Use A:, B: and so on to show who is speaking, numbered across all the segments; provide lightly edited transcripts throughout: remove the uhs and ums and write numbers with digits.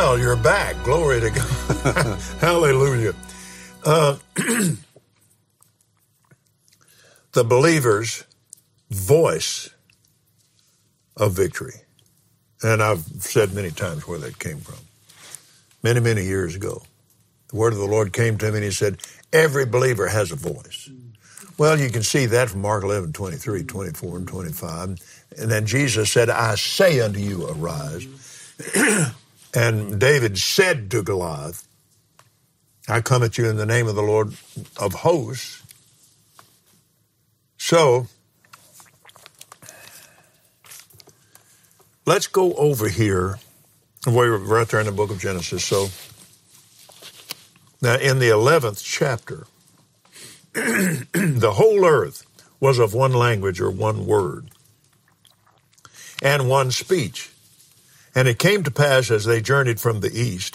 A: Well, you're back. Glory to God. Hallelujah. The believer's voice of victory. And I've said many times where that came from. Many, many years ago. The word of the Lord came to me and he said, every believer has a voice. Well, you can see that from Mark 11, 23, 24, and 25. And then Jesus said, I say unto you, arise. And David said to Goliath, I come at you in the name of the Lord of hosts. So, let's go over here. We're right there in the book of Genesis. So, now in the 11th chapter, the whole earth was of one language or one word and one speech. And it came to pass as they journeyed from the east,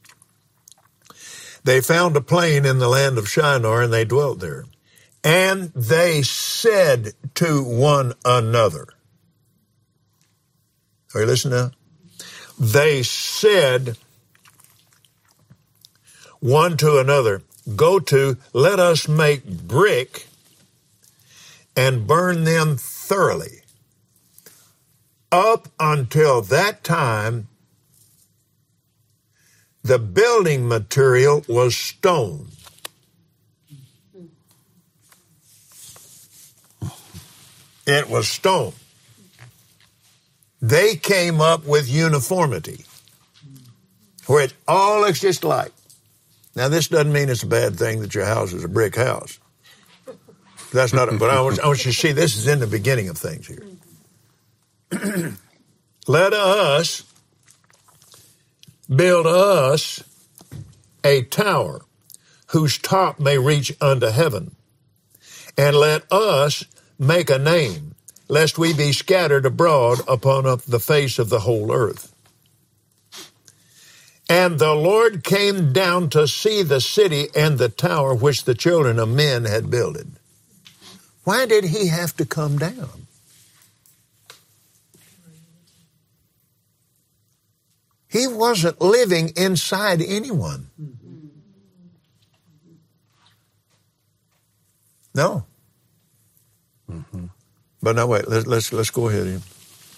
A: they found a plain in the land of Shinar, and they dwelt there. And they said to one another. Are you listening now? They said one to another, go to, let us make brick and burn them thoroughly. Up until that time, the building material was stone. It was stone. They came up with uniformity, where it all looks just alike. Now, this doesn't mean it's a bad thing that your house is a brick house. That's not, but I want you to see this is in the beginning of things here. Let us build us a tower whose top may reach unto heaven, and let us make a name, lest we be scattered abroad upon the face of the whole earth. And the Lord came down to see the city and the tower which the children of men had builded. Why did he have to come down? He wasn't living inside anyone. No. Mm-hmm. But now wait, let's go ahead here.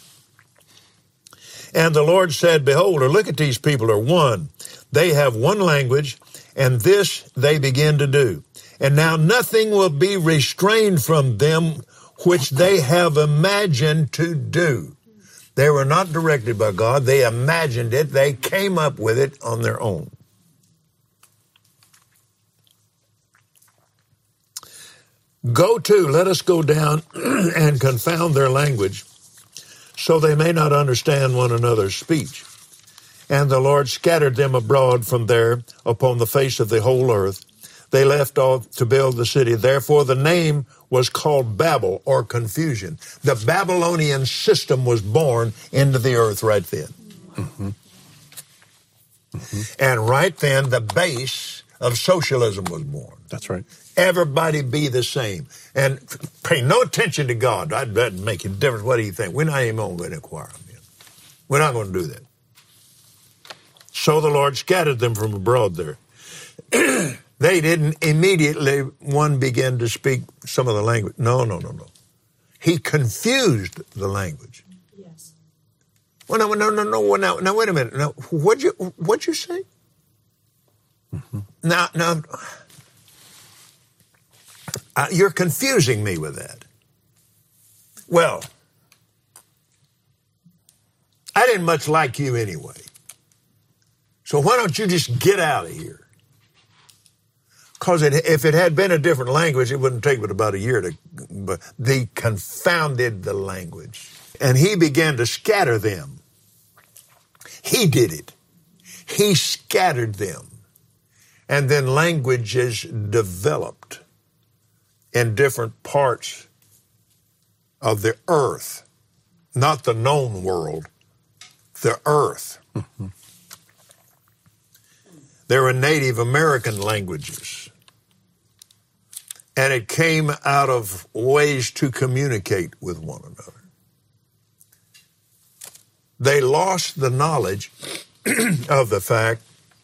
A: And the Lord said, behold, or look at these people are one. They have one language, and this they begin to do. And now nothing will be restrained from them which they have imagined to do. They were not directed by God. They imagined it. They came up with it on their own. Go to, let us go down and confound their language, so they may not understand one another's speech. And the Lord scattered them abroad from there upon the face of the whole earth. They left off to build the city. Therefore the name was called Babel, or confusion. The Babylonian system was born into the earth right then. Mm-hmm. Mm-hmm. And right then the base of socialism was born.
B: That's right.
A: Everybody be the same. And pay no attention to God. That doesn't make a difference. What do you think? We're not even going to inquire of him. We're not going to do that. So the Lord scattered them from abroad there. They didn't immediately, one begin to speak some of the language. No. He confused the language.
C: Yes.
A: Well, no. Now, wait a minute. Now, what'd you say? Mm-hmm. Now, you're confusing me with that. Well, I didn't much like you anyway. So why don't you just get out of here? Because if it had been a different language, it wouldn't take but about a year to, but they confounded the language. And he began to scatter them. He did it. He scattered them. And then languages developed in different parts of the earth, not the known world, the earth. Mm-hmm. There were Native American languages, and it came out of ways to communicate with one another. They lost the knowledge of the fact,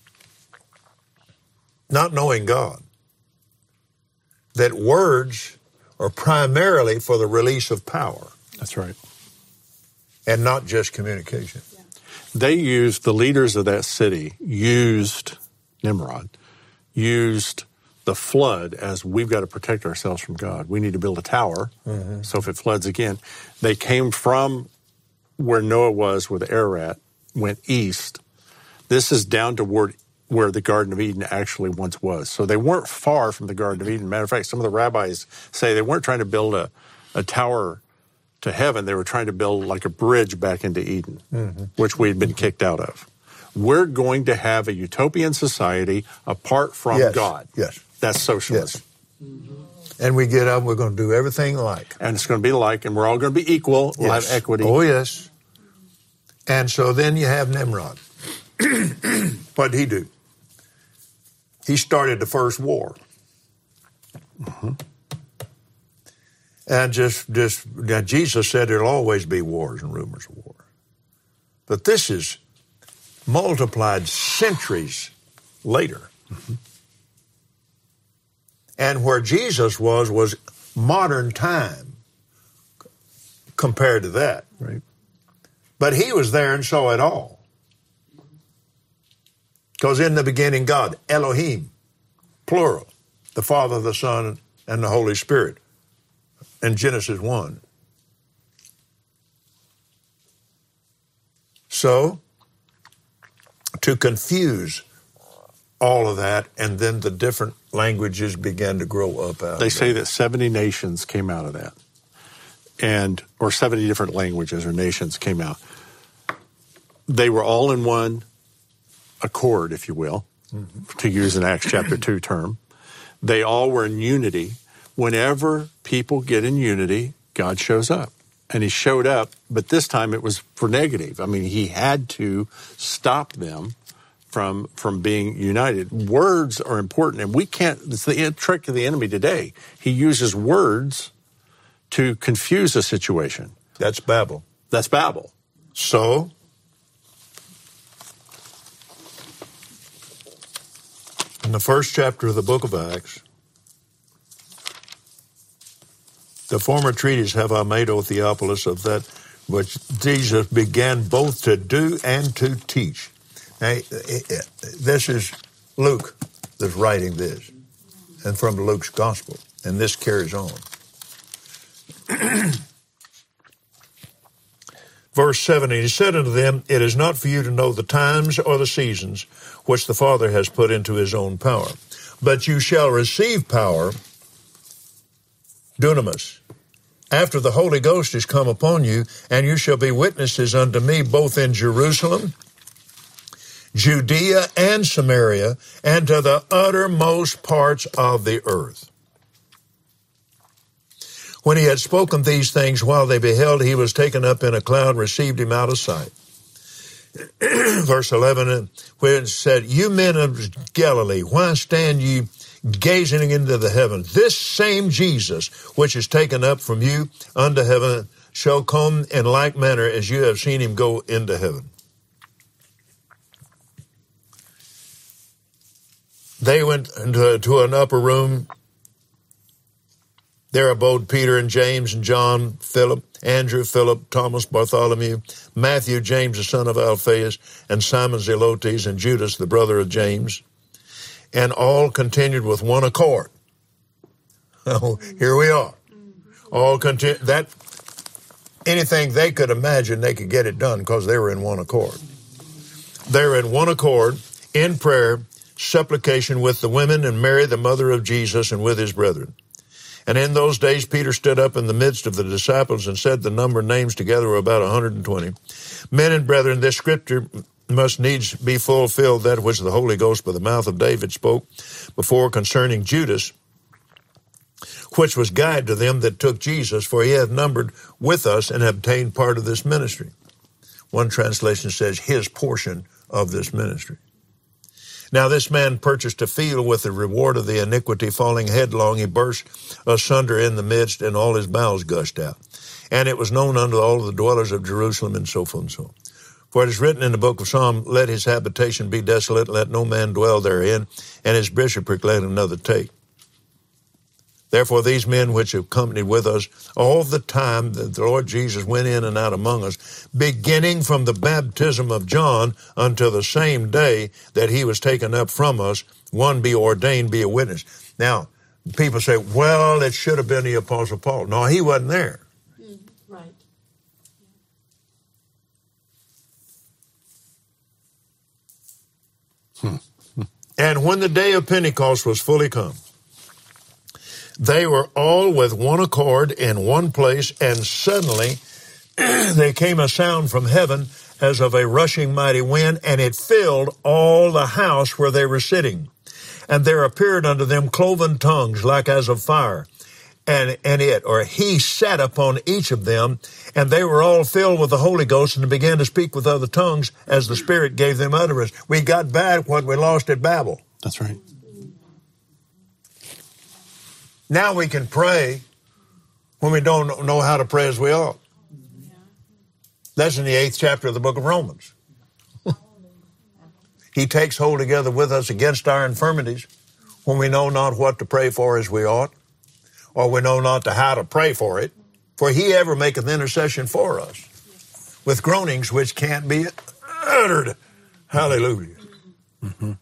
A: not knowing God, that words are primarily for the release of power.
B: That's right.
A: And not just communication.
B: Yeah. They used, the leaders of that city used Nimrod, used the flood as we've got to protect ourselves from God. We need to build a tower, so if it floods again. They came from where Noah was with Ararat, went east. This is down toward where the Garden of Eden actually once was. So they weren't far from the Garden of Eden. Matter of fact, some of the rabbis say they weren't trying to build a tower to heaven. They were trying to build like a bridge back into Eden, which we'd been kicked out of. We're going to have a utopian society apart from God.
A: Yes.
B: That's socialism.
A: Yes. And we get up, we're going to do everything alike.
B: And it's going to be alike, and we're all going to be equal. We'll have equity.
A: Oh, yes. And so then you have Nimrod. What did he do? He started the first war. And now Jesus said there'll always be wars and rumors of war. But this is multiplied centuries later. And where Jesus was modern time compared to that.
B: Right.
A: But he was there and saw it all. Because in the beginning, God, Elohim, plural, the Father, the Son, and the Holy Spirit, in Genesis 1. So, to confuse all of that, and then the different languages began to grow up out of it.
B: They say that 70 nations came out of that, or 70 different languages or nations came out. They were all in one accord, if you will, to use an Acts chapter 2 term. They all were in unity. Whenever people get in unity, God shows up. And he showed up, but this time it was for negative. I mean, he had to stop them from being united. Words are important, and we can't, it's the trick of the enemy today. He uses words to confuse a situation.
A: That's Babel.
B: That's Babel.
A: So, in the first chapter of the book of Acts, the former treatise have I made, O Theophilus, of that which Jesus began both to do and to teach. Now, this is Luke that's writing this, and from Luke's gospel, and this carries on. Verse 7, and he said unto them, it is not for you to know the times or the seasons which the Father has put into his own power, but you shall receive power, dunamis, after the Holy Ghost is come upon you, and you shall be witnesses unto me both in Jerusalem, Judea, and Samaria, and to the uttermost parts of the earth. When he had spoken these things, while they beheld, he was taken up in a cloud, received him out of sight. Verse 11, when it said, you men of Galilee, why stand ye gazing into the heaven? This same Jesus, which is taken up from you unto heaven, shall come in like manner as you have seen him go into heaven. They went to an upper room. There abode Peter and James and John, Philip, Andrew, Philip, Thomas, Bartholomew, Matthew, James, the son of Alphaeus, and Simon Zelotes, and Judas, the brother of James. And all continued with one accord. Oh, here we are. All continued. That anything they could imagine, they could get it done because they were in one accord. They were in one accord in prayer, supplication with the women and Mary, the mother of Jesus, and with his brethren. And in those days, Peter stood up in the midst of the disciples and said the number of names together were about 120. Men and brethren, this scripture must needs be fulfilled, that which the Holy Ghost by the mouth of David spoke before concerning Judas, which was guide to them that took Jesus, for he hath numbered with us and obtained part of this ministry. One translation says his portion of this ministry. Now this man purchased a field with the reward of the iniquity, falling headlong, he burst asunder in the midst, and all his bowels gushed out. And it was known unto all the dwellers of Jerusalem, and so forth and so on. For it is written in the book of Psalm, let his habitation be desolate, let no man dwell therein, and his bishopric let another take. Therefore, these men which have accompanied with us all the time that the Lord Jesus went in and out among us, beginning from the baptism of John until the same day that he was taken up from us, one be ordained, be a witness. Now, people say, well, it should have been the Apostle Paul. No, he wasn't there.
C: Right.
A: And when the day of Pentecost was fully come, they were all with one accord in one place, and suddenly there came a sound from heaven as of a rushing mighty wind, and it filled all the house where they were sitting. And there appeared unto them cloven tongues like as of fire, and he sat upon each of them, and they were all filled with the Holy Ghost and began to speak with other tongues as the Spirit gave them utterance. We got back what we lost at Babel.
B: That's right.
A: Now we can pray when we don't know how to pray as we ought. That's in the 8th chapter of the book of Romans. He takes hold together with us against our infirmities when we know not what to pray for as we ought, or we know not how to pray for it. For he ever maketh intercession for us with groanings which can't be uttered. Hallelujah. Mm-hmm.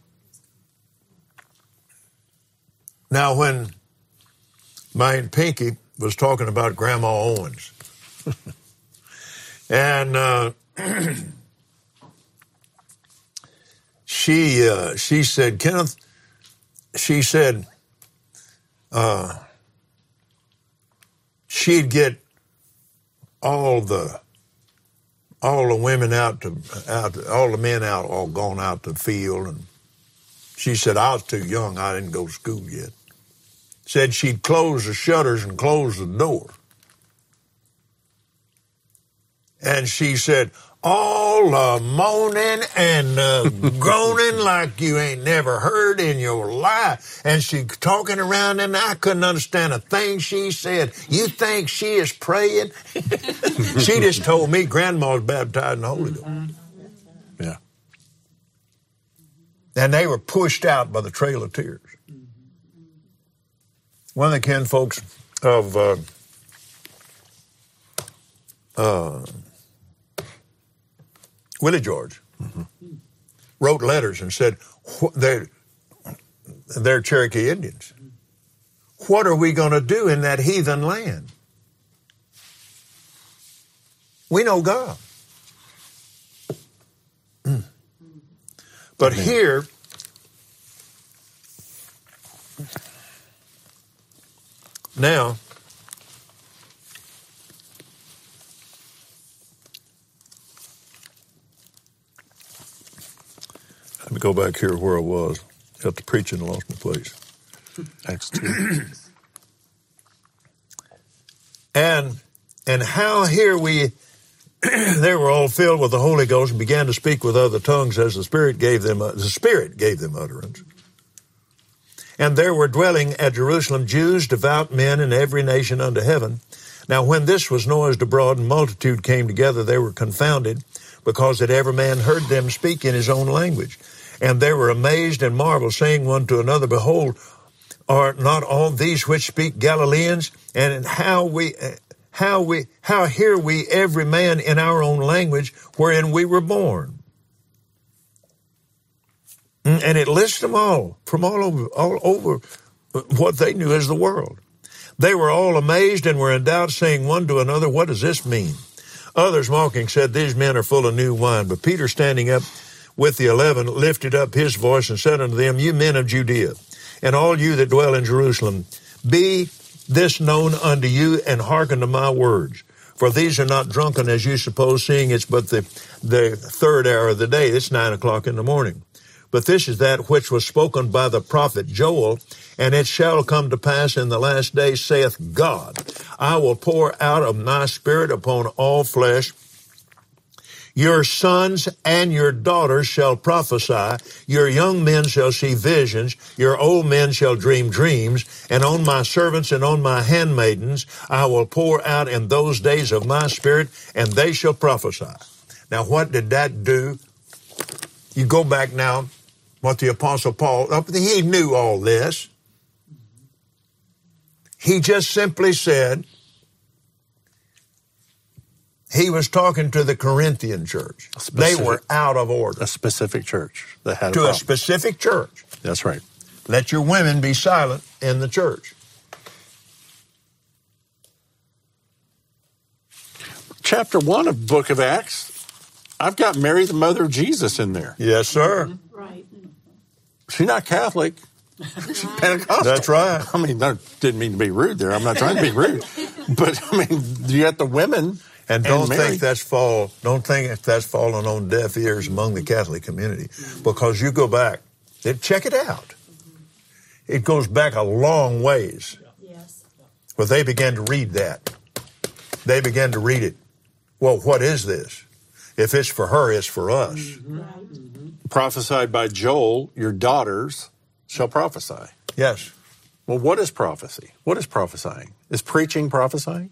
A: Now, when my Aunt Pinky was talking about Grandma Owens, and she said, Kenneth, she said she'd get all the women out, all the men out, all gone out to the field, and she said, I was too young, I didn't go to school yet. Said she'd close the shutters and close the door. And she said, all moaning and groaning like you ain't never heard in your life. And she talking around, and I couldn't understand a thing she said. You think she is praying? She just told me Grandma was baptized in the Holy Ghost.
B: Yeah.
A: And they were pushed out by the trail of tears. One of the kinfolks of Willie George wrote letters and said, they're Cherokee Indians. What are we going to do in that heathen land? We know God. But here, now, let me go back here where I was. Got to preaching and lost my place.
B: Acts 2.
A: And how here they were all filled with the Holy Ghost and began to speak with other tongues as the Spirit gave them utterance. And there were dwelling at Jerusalem Jews, devout men in every nation under heaven. Now when this was noised abroad and multitude came together, they were confounded, because that every man heard them speak in his own language. And they were amazed and marveled, saying one to another, Behold, are not all these which speak Galileans? And how hear we every man in our own language wherein we were born? And it lists them all from all over what they knew as the world. They were all amazed and were in doubt, saying one to another, What does this mean? Others mocking said, These men are full of new wine. But Peter, standing up with the 11, lifted up his voice and said unto them, You men of Judea, and all you that dwell in Jerusalem, be this known unto you, and hearken to my words. For these are not drunken as you suppose, seeing it's but the third hour of the day. It's 9 o'clock in the morning. But this is that which was spoken by the prophet Joel, and it shall come to pass in the last days, saith God, I will pour out of my spirit upon all flesh. Your sons and your daughters shall prophesy, your young men shall see visions, your old men shall dream dreams, and on my servants and on my handmaidens I will pour out in those days of my spirit, and they shall prophesy. Now, what did that do? You go back now, what the Apostle Paul, he knew all this. He just simply said, he was talking to the Corinthian church. They were out of order.
B: A specific church that had
A: to a specific church.
B: That's right.
A: Let your women be silent in the church.
B: Chapter 1 of Book of Acts, I've got Mary, the mother of Jesus, in there.
A: Yes, sir.
C: Right.
B: She's not Catholic. She's Pentecostal.
A: That's right.
B: I mean, I didn't mean to be rude there. I'm not trying to be rude. But, I mean, you got the women.
A: And don't think that's fallen on deaf ears among the Catholic community. Because you go back, check it out. It goes back a long ways.
C: Yes.
A: Well, they began to read that. They began to read it. Well, what is this? If it's for her, it's for us.
C: Right.
B: Prophesied by Joel, your daughters shall prophesy.
A: Yes.
B: Well, what is prophecy? What is prophesying? Is preaching prophesying?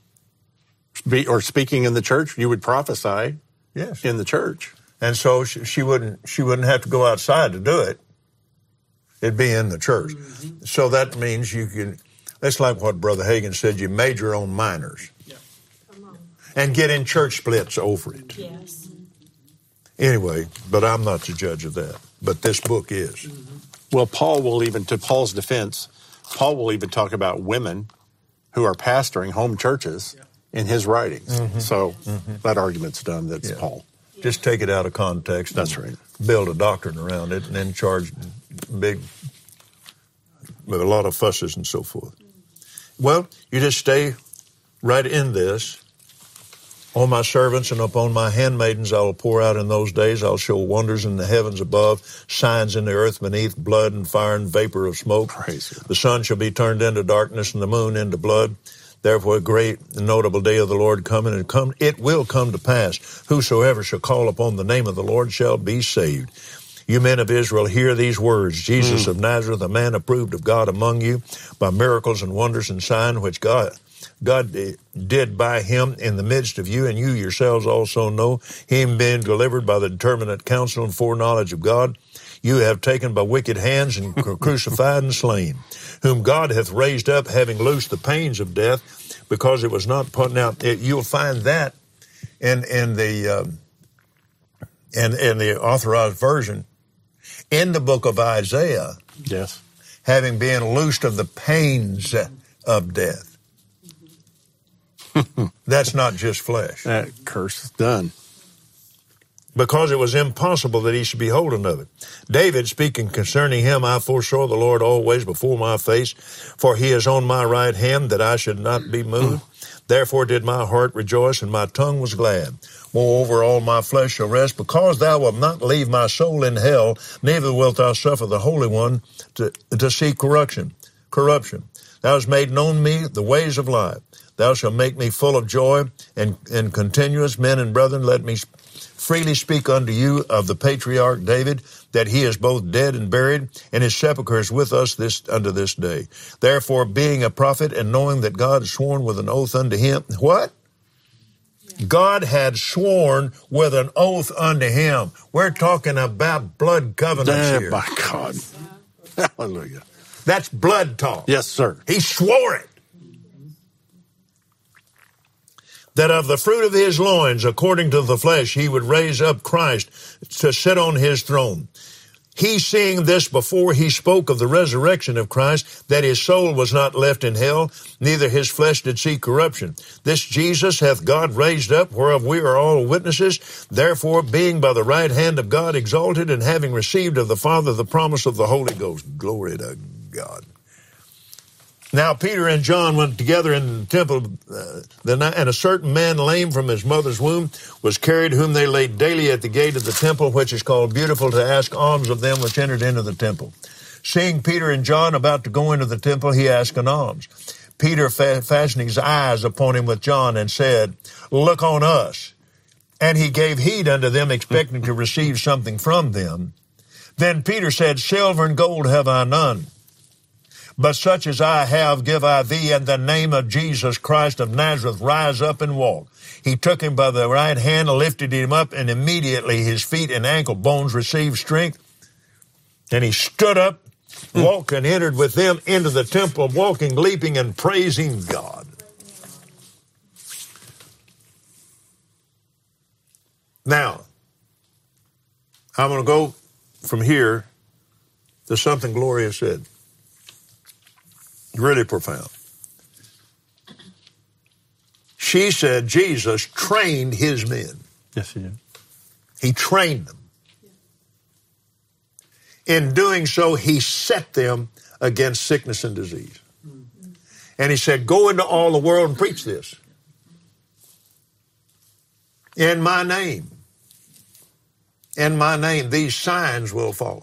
B: Or speaking in the church? You would prophesy
A: yes.
B: in the church.
A: And so she wouldn't have to go outside to do it. It'd be in the church. Mm-hmm. So that means you can, that's like what Brother Hagin said, you major on minors.
C: Yeah.
A: And get in church splits over it.
C: Yes.
A: Anyway, but I'm not the judge of that. But this book is.
B: Mm-hmm. Well, Paul will even, to Paul's defense, Paul will even talk about women who are pastoring home churches in his writings. Mm-hmm. So that argument's done. That's Paul.
A: Just take it out of context.
B: That's right.
A: Build a doctrine around it and then charge big, with a lot of fusses and so forth. Well, you just stay right in this. On my servants and upon my handmaidens I will pour out in those days. I'll show wonders in the heavens above, signs in the earth beneath, blood and fire and vapor of smoke.
B: Praise God.
A: The sun shall be turned into darkness and the moon into blood. Therefore a great and notable day of the Lord coming, and it will come to pass. Whosoever shall call upon the name of the Lord shall be saved. You men of Israel, hear these words. Jesus of Nazareth, a man approved of God among you by miracles and wonders and signs which God did by him in the midst of you, and you yourselves also know, him being delivered by the determinate counsel and foreknowledge of God, you have taken by wicked hands and crucified and slain, whom God hath raised up, having loosed the pains of death, because it was not put out. You'll find that in the authorized version in the book of Isaiah.
B: Yes.
A: Having been loosed of the pains of death. That's not just flesh.
B: That curse is done.
A: Because it was impossible that he should be holden of it. David, speaking concerning him, I foresaw the Lord always before my face, for he is on my right hand, that I should not be moved. Therefore did my heart rejoice, and my tongue was glad. Moreover, all my flesh shall rest, because thou wilt not leave my soul in hell, neither wilt thou suffer the Holy One to see corruption. Thou hast made known me the ways of life. Thou shalt make me full of joy and continuous. Men and brethren, let me freely speak unto you of the patriarch David, that he is both dead and buried, and his sepulchre is with us unto this day. Therefore, being a prophet, and knowing that God had sworn with an oath unto him, what? God had sworn with an oath unto him. We're talking about blood covenants here.
B: By God. Hallelujah.
A: That's blood talk.
B: Yes, sir.
A: He swore it. That of the fruit of his loins, according to the flesh, he would raise up Christ to sit on his throne. He, seeing this before he spoke of the resurrection of Christ, that his soul was not left in hell, neither his flesh did see corruption. This Jesus hath God raised up, whereof we are all witnesses. Therefore, being by the right hand of God exalted, and having received of the Father the promise of the Holy Ghost. Glory to God. Now Peter and John went together in the temple, and a certain man lame from his mother's womb was carried, whom they laid daily at the gate of the temple, which is called Beautiful, to ask alms of them which entered into the temple. Seeing Peter and John about to go into the temple, he asked an alms. Peter fastened his eyes upon him with John and said, Look on us. And he gave heed unto them, expecting to receive something from them. Then Peter said, Silver and gold have I none, But such as I have give I thee, in the name of Jesus Christ of Nazareth, rise up and walk. He took him by the right hand, lifted him up, and immediately his feet and ankle bones received strength. And he stood up, walked, and entered with them into the temple, walking, leaping, and praising God. Now, I'm going to go from here to something Gloria said. Really profound. She said Jesus trained his men.
B: Yes, he did.
A: He trained them. In doing so, he set them against sickness and disease. And he said, go into all the world and preach this. In my name. In my name, these signs will follow.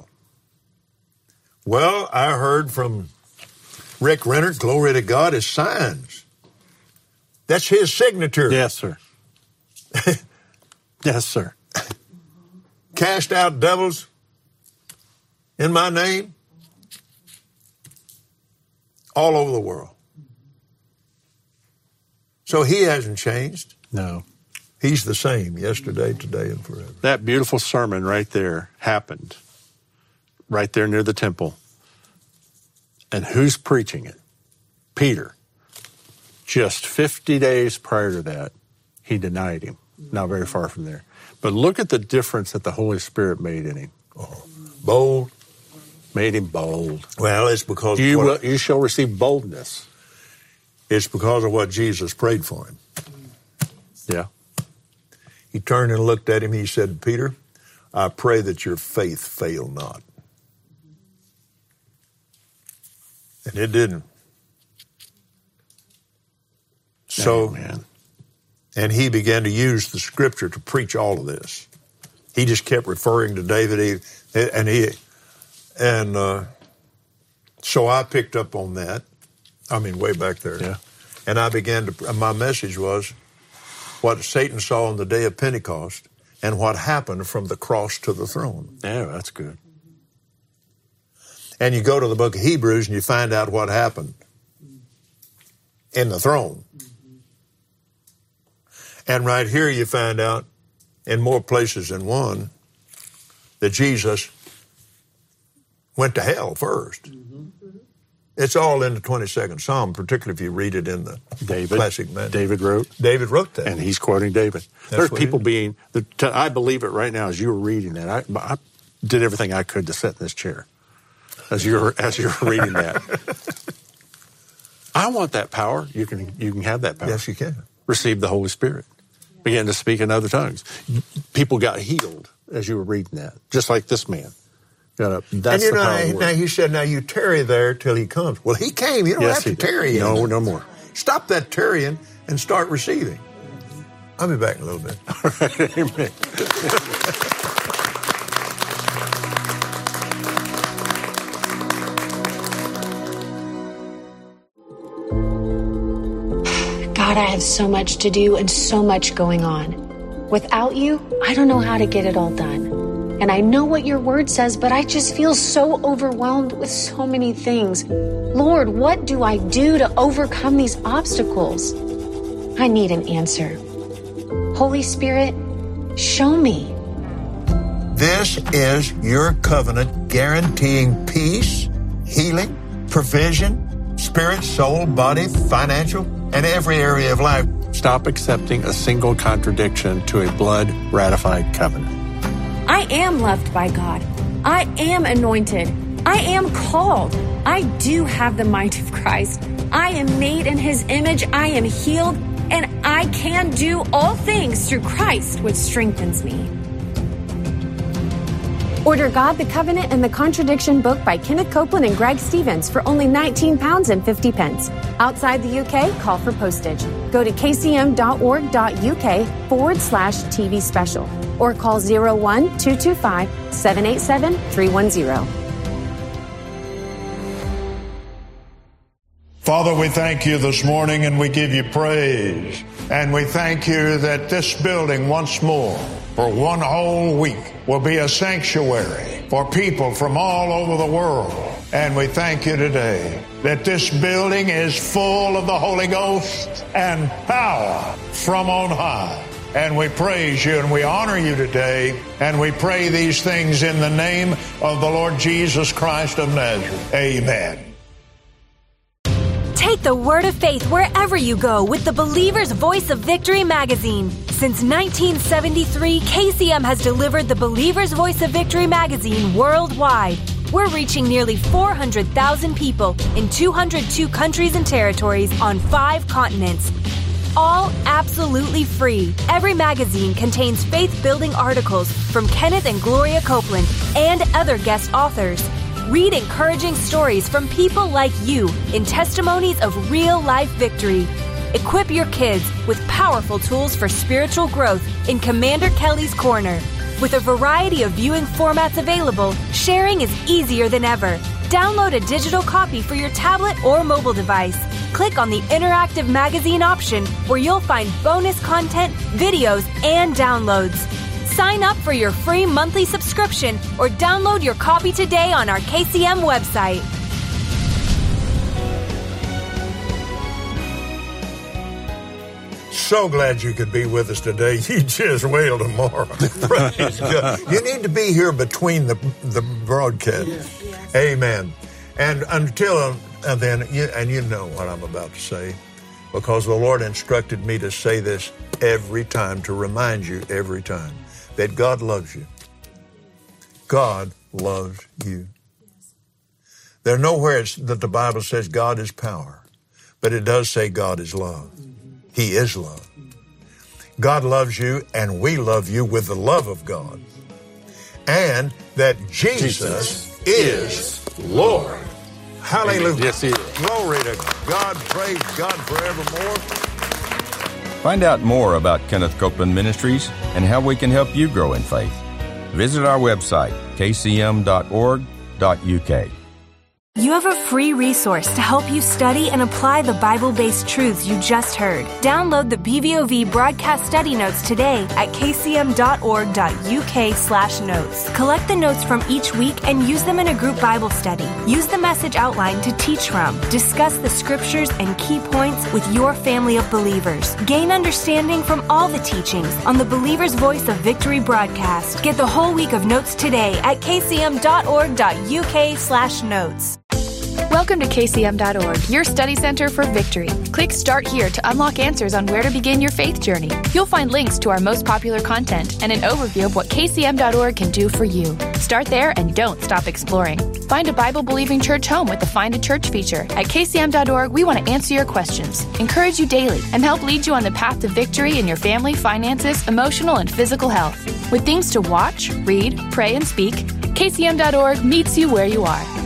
A: Well, I heard from Rick Renner, glory to God, his signs. That's his signature.
B: Yes, sir. Yes, sir.
A: Cast out devils in my name all over the world. So he hasn't changed.
B: No.
A: He's the same yesterday, today, and forever.
B: That beautiful sermon right there happened right there near the temple. And who's preaching it? Peter. Just 50 days prior to that, he denied him. Not very far from there. But look at the difference that the Holy Spirit made in him.
A: Oh, bold.
B: Made him bold.
A: Well, it's because
B: you shall receive boldness.
A: It's because of what Jesus prayed for him.
B: Yeah.
A: He turned and looked at him. He said, Peter, I pray that your faith fail not. And it didn't. So,
B: man.
A: And he began to use the scripture to preach all of this. He just kept referring to David, so I picked up on that. I mean, way back there.
B: Yeah.
A: And I began to, my message was what Satan saw on the day of Pentecost and what happened from the cross to the throne.
B: Yeah, that's good.
A: And you go to the book of Hebrews and you find out what happened in the throne. And right here you find out in more places than one that Jesus went to hell first. It's all in the 22nd Psalm, particularly if you read it in the classic man.
B: David wrote
A: that.
B: And he's quoting David. There's people I believe it right now as you were reading that. I did everything I could to sit in this chair as you're reading that. I want that power. You can have that power.
A: Yes, you can.
B: Receive the Holy Spirit. Begin to speak in other tongues. People got healed as you were reading that, just like this man. That's the power of the word.
A: Now he said, now you tarry there till he comes. Well, he came. You don't have to tarry.
B: No more.
A: Stop that tarrying and start receiving. I'll be back in a little bit.
B: All right, amen.
C: God, I have so much to do and so much going on. Without you, I don't know how to get it all done. And I know what your word says, but I just feel so overwhelmed with so many things. Lord, what do I do to overcome these obstacles? I need an answer. Holy Spirit, show me.
A: This is your covenant guaranteeing peace, healing, provision, spirit, soul, body, financial, and every area of life.
B: Stop accepting a single contradiction to a blood-ratified covenant.
D: I am loved by God. I am anointed. I am called. I do have the mind of Christ. I am made in His image. I am healed. And I can do all things through Christ, which strengthens me. Order God, the Covenant, and the Contradiction book by Kenneth Copeland and Greg Stevens for only £19.50. Outside the UK, call for postage. Go to kcm.org.uk/TV special or call 01-225-787-310.
A: Father, we thank you this morning and we give you praise. And we thank you that this building once more, for one whole week, will be a sanctuary for people from all over the world And we thank you today that this building is full of the Holy Ghost and power from on high. And we praise you and we honor you today. And we pray these things in the name of the Lord Jesus Christ of Nazareth. Amen.
E: Take the word of faith wherever you go with the Believer's Voice of Victory magazine. Since 1973, KCM has delivered the Believer's Voice of Victory magazine worldwide. We're reaching nearly 400,000 people in 202 countries and territories on 5 continents. All absolutely free. Every magazine contains faith-building articles from Kenneth and Gloria Copeland and other guest authors. Read encouraging stories from people like you in testimonies of real-life victory. Equip your kids with powerful tools for spiritual growth in Commander Kelly's Corner. With a variety of viewing formats available, sharing is easier than ever. Download a digital copy for your tablet or mobile device. Click on the interactive magazine option where you'll find bonus content, videos, and downloads. Sign up for your free monthly subscription or download your copy today on our KCM website.
A: So glad you could be with us today. You just wait till tomorrow. Praise God. You need to be here between the broadcast. Yes. Amen. And until then, you know what I'm about to say, because the Lord instructed me to say this every time, to remind you every time, that God loves you. God loves you. There's nowhere that the Bible says God is power, but it does say God is love. He is love. God loves you, and we love you with the love of God. And that Jesus is Lord. Hallelujah.
B: Yes, He is.
A: Glory to God. Praise God forevermore.
F: Find out more about Kenneth Copeland Ministries and how we can help you grow in faith. Visit our website, kcm.org.uk.
E: You have a free resource to help you study and apply the Bible-based truths you just heard. Download the BVOV Broadcast Study Notes today at kcm.org.uk/notes. Collect the notes from each week and use them in a group Bible study. Use the message outline to teach from. Discuss the scriptures and key points with your family of believers. Gain understanding from all the teachings on the Believer's Voice of Victory broadcast. Get the whole week of notes today at kcm.org.uk/notes.
G: Welcome to KCM.org, your study center for victory. Click Start Here to unlock answers on where to begin your faith journey. You'll find links to our most popular content and an overview of what KCM.org can do for you. Start there and don't stop exploring. Find a Bible-believing church home with the Find a Church feature. At KCM.org, we want to answer your questions, encourage you daily, and help lead you on the path to victory in your family, finances, emotional, and physical health. With things to watch, read, pray, and speak, KCM.org meets you where you are.